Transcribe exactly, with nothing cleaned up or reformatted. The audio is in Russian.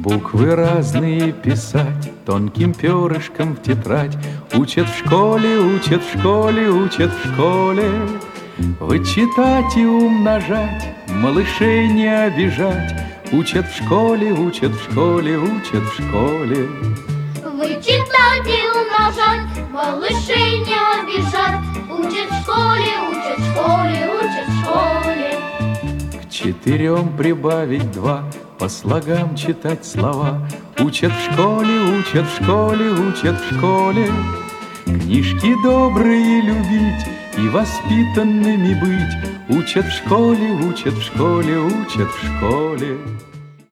Буквы разные писать тонким перышком в тетрадь. Учат в школе, учат в школе, учат в школе. Вычитать и умножать, малышей не обижать. Учат в школе, учат в школе, учат в школе. Вычитать и умножать, малышей не обижать. Учат в школе, учат в школе, учат в школе. К четырем прибавить два, по слогам читать слова. Учат в школе, учат в школе, учат в школе. Книжки добрые любить и воспитанными быть. Учат в школе, учат в школе, учат в школе.